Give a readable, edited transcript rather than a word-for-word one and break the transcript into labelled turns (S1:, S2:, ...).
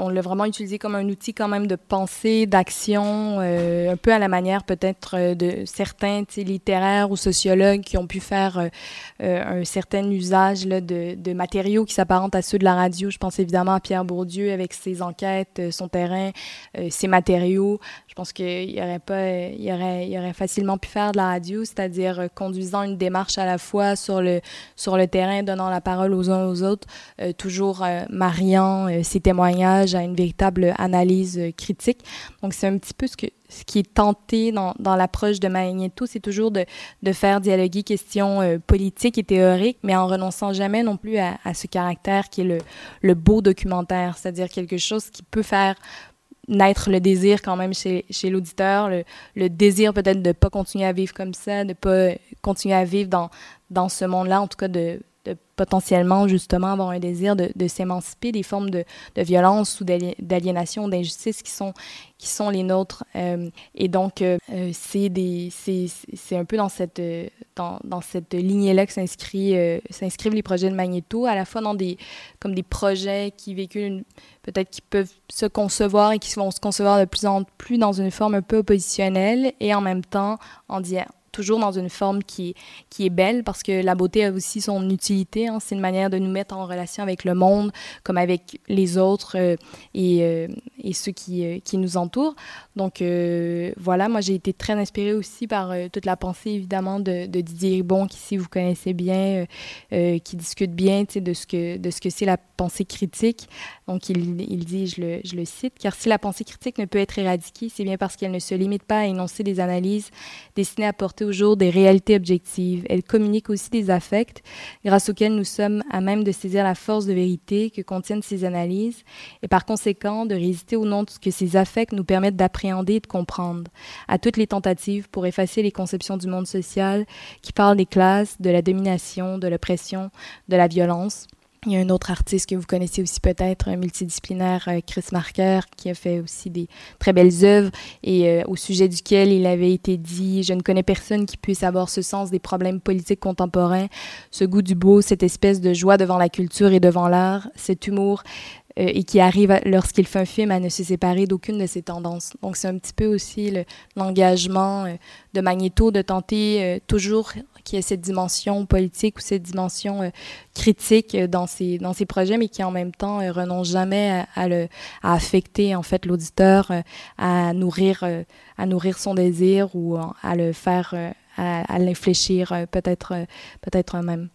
S1: on l'a vraiment utilisé comme un outil quand même de pensée, d'action, un peu à la manière peut-être de certains littéraires ou sociologues qui ont pu faire un certain usage là, de matériaux qui s'apparentent à ceux de la radio. Je pense évidemment à Pierre Bourdieu avec ses enquêtes, son terrain, ses matériaux. Je pense qu'il il aurait facilement pu faire de la radio, c'est-à-dire conduisant une démarche à la fois sur le terrain, donnant la parole aux uns aux autres, toujours mariant ses témoignages à une véritable analyse critique. Donc, c'est un petit peu ce qui est tenté dans l'approche de Magnéto, c'est toujours de faire dialoguer questions politiques et théoriques, mais en renonçant jamais non plus à ce caractère qui est le beau documentaire, c'est-à-dire quelque chose qui peut faire naître le désir quand même chez l'auditeur, le désir peut-être de ne pas continuer à vivre comme ça, de ne pas continuer à vivre dans ce monde-là, en tout cas de potentiellement justement avoir un désir de s'émanciper des formes de violence ou d'aliénation, d'injustice qui sont les nôtres. Et donc, c'est un peu dans cette lignée-là que s'inscrivent les projets de Magnéto, à la fois comme des projets qui véhiculent peut-être qui peuvent se concevoir et qui vont se concevoir de plus en plus dans une forme un peu oppositionnelle et en même temps toujours dans une forme qui est belle, parce que la beauté a aussi son utilité. Hein. C'est une manière de nous mettre en relation avec le monde, comme avec les autres et ceux qui nous entourent. Donc voilà, moi j'ai été très inspirée aussi par toute la pensée évidemment de Didier Ribon, qu'ici vous connaissez bien, qui discute bien de ce que c'est la pensée critique. Donc il dit, je le cite, « Car si la pensée critique ne peut être éradiquée, c'est bien parce qu'elle ne se limite pas à énoncer des analyses destinées à porter au jour des réalités objectives. Elle communique aussi des affects, grâce auxquels nous sommes à même de saisir la force de vérité que contiennent ces analyses, et par conséquent de résister au nom de ce que ces affects nous permettent d'appréhender et de comprendre, à toutes les tentatives pour effacer les conceptions du monde social qui parlent des classes, de la domination, de l'oppression, de la violence. » Il y a un autre artiste que vous connaissez aussi peut-être, un multidisciplinaire, Chris Marker, qui a fait aussi des très belles œuvres et au sujet duquel il avait été dit « Je ne connais personne qui puisse avoir ce sens des problèmes politiques contemporains, ce goût du beau, cette espèce de joie devant la culture et devant l'art, cet humour et qui arrive lorsqu'il fait un film à ne se séparer d'aucune de ses tendances. » Donc c'est un petit peu aussi l'engagement de Magnéto de tenter toujours qu'il y ait cette dimension politique ou cette dimension critique dans ses projets, mais qui en même temps renonce jamais à affecter en fait l'auditeur, à nourrir son désir ou à le faire à l'infléchir peut-être même.